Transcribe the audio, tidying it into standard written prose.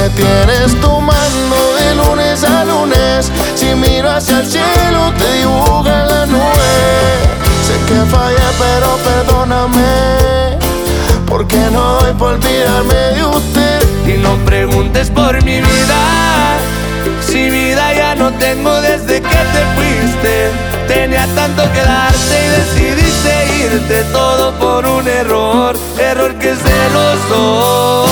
me tienes tomando de lunes a lunes. Si miro hacia el cielo te dibuja la nube. Sé que fallé pero perdóname, porque no doy por olvidarme de usted. Y no preguntes por mi vida, si vida ya no tengo desde que te fuiste. Tenía tanto que darte y decidiste irte, todo por un error, error que es de los dos.